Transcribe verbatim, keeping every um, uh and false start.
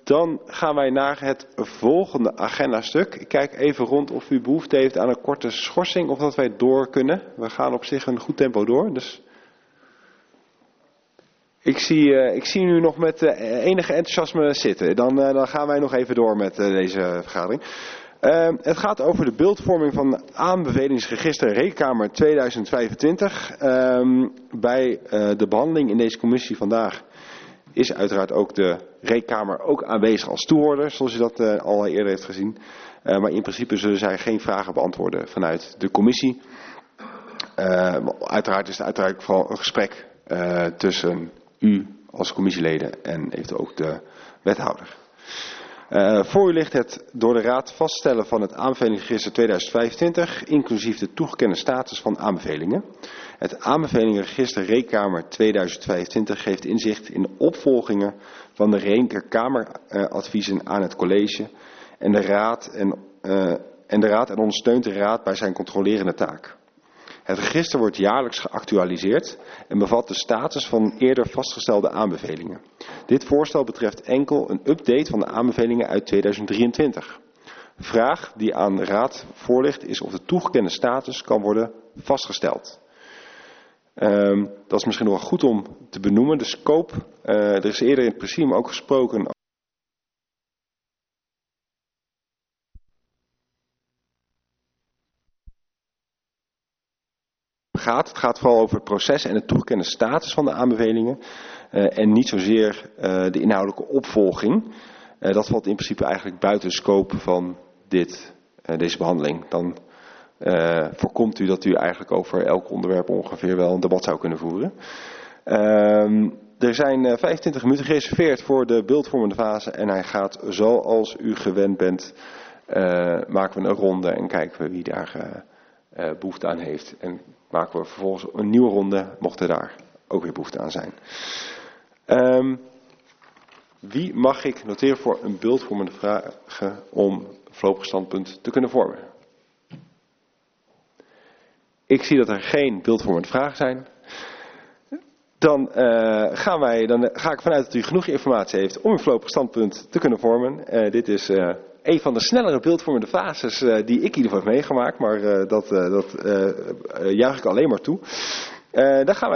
dan gaan wij naar het volgende agendastuk. Ik kijk even rond of u behoefte heeft aan een korte schorsing of dat wij door kunnen. We gaan op zich een goed tempo door. Dus ik zie, uh, ik zie u nog met uh, enige enthousiasme zitten. Dan, uh, dan gaan wij nog even door met uh, deze vergadering. Uh, het gaat over de beeldvorming van aanbevelingsregister Rekenkamer tweeduizend vijfentwintig. Uh, bij uh, de behandeling in deze commissie vandaag is uiteraard ook de Rekenkamer ook aanwezig als toehoorder, zoals u dat uh, al eerder heeft gezien. Uh, maar in principe zullen zij geen vragen beantwoorden vanuit de commissie. Uh, uiteraard is het uiteraard vooral een gesprek uh, tussen u als commissieleden en eventueel ook de wethouder. Uh, voor u ligt het door de Raad vaststellen van het aanbevelingsregister tweeduizend vijfentwintig, inclusief de toegekende status van aanbevelingen. Het aanbevelingenregister Rekenkamer tweeduizend vijfentwintig geeft inzicht in de opvolgingen van de Rekenkameradviezen aan het college en de Raad en, uh, en de Raad en ondersteunt de Raad bij zijn controlerende taak. Het register wordt jaarlijks geactualiseerd en bevat de status van eerder vastgestelde aanbevelingen. Dit voorstel betreft enkel een update van de aanbevelingen uit tweeduizend drieëntwintig. De vraag die aan de Raad voorligt is of de toegekende status kan worden vastgesteld. Um, dat is misschien nog wel goed om te benoemen. De scope, uh, er is eerder in het presidium ook gesproken gaat. Het gaat vooral over het proces en de toegekende status van de aanbevelingen. Uh, en niet zozeer uh, de inhoudelijke opvolging. Uh, dat valt in principe eigenlijk buiten de scope van dit, uh, deze behandeling. Dan uh, voorkomt u dat u eigenlijk over elk onderwerp ongeveer wel een debat zou kunnen voeren. Uh, er zijn uh, vijfentwintig minuten gereserveerd voor de beeldvormende fase. En hij gaat zoals u gewend bent. Uh, maken we een ronde en kijken we wie daar uh, uh, behoefte aan heeft. En maken we vervolgens een nieuwe ronde, mocht er daar ook weer behoefte aan zijn. Um, wie mag ik noteren voor een beeldvormende vragen om een voorlopig standpunt te kunnen vormen? Ik zie dat er geen beeldvormende vragen zijn. Dan, uh, gaan wij, dan ga ik vanuit dat u genoeg informatie heeft om een voorlopig standpunt te kunnen vormen. Uh, dit is uh, een van de snellere beeldvormende fases uh, die ik in ieder geval heb meegemaakt. Maar uh, dat, uh, dat uh, uh, juich ik alleen maar toe. Uh, dan gaan wij